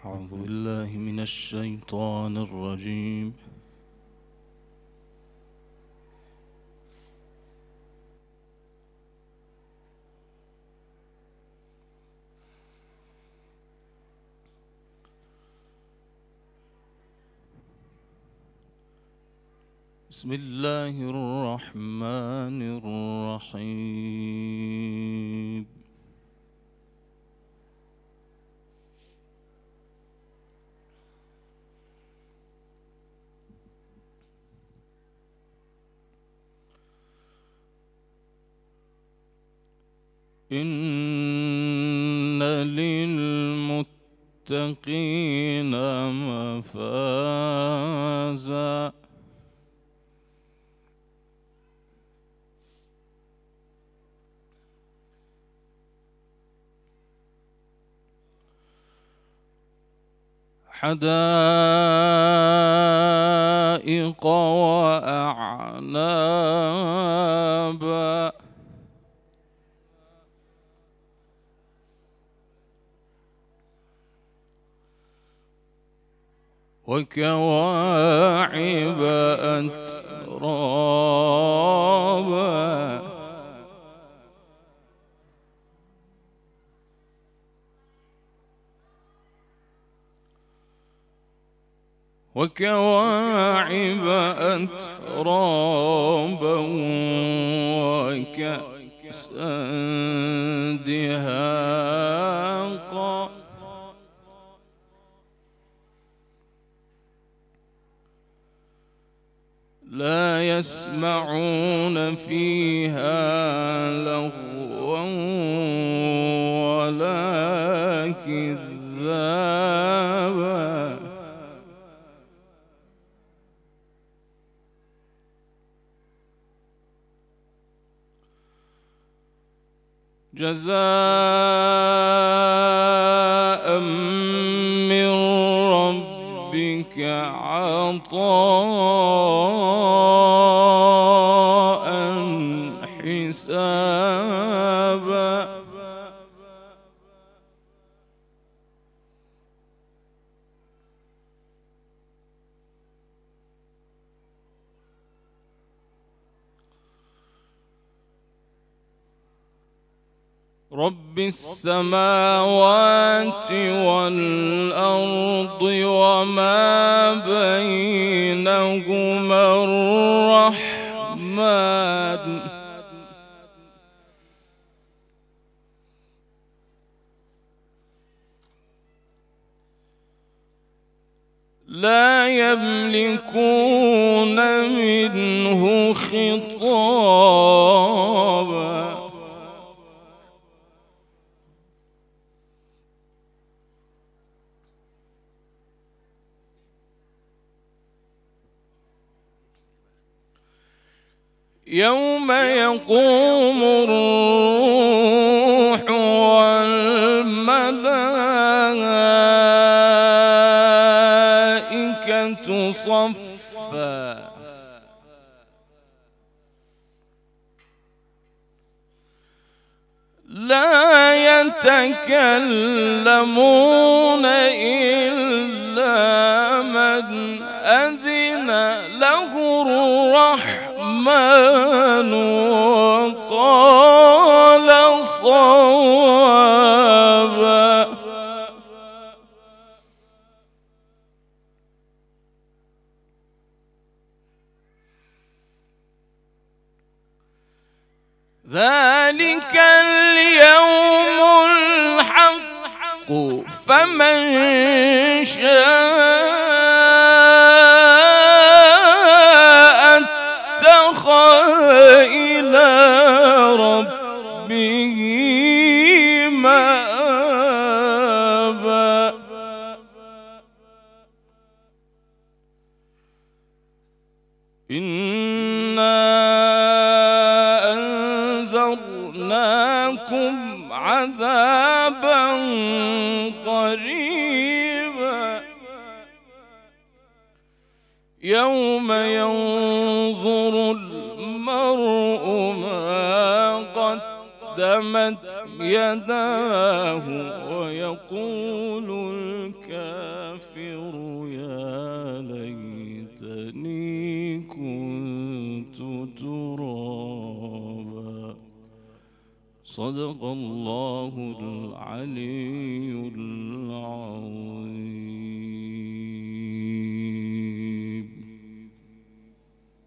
أعوذ بالله من الشيطان الرجيم. بسم الله الرحمن الرحيم. إن للمتقين مفازا حدائق وأعنابا وكواعب أترابا وكواعب أترابا وكأسا دهاقا لا يسمعون فيها لغوا ولا كذابا جزاء من ربك عطاء حسابا رب السماوات والأرض وما بينهما الرحمن لا يملكون منه خطابا يوم يقوم الروح والملائكة صفا لا يتكلمون إلا من أذن له الرحمن وقال صوابا ذلك اليوم الحق فمن شاء اتخذ إلى ربه مآبا إنا أنذرناكم عذابا قريبا يوم ينظر المرء ما قدم قدمت يداه ويقول الكافر يا ليتني كنت ترابا. صدق الله العلي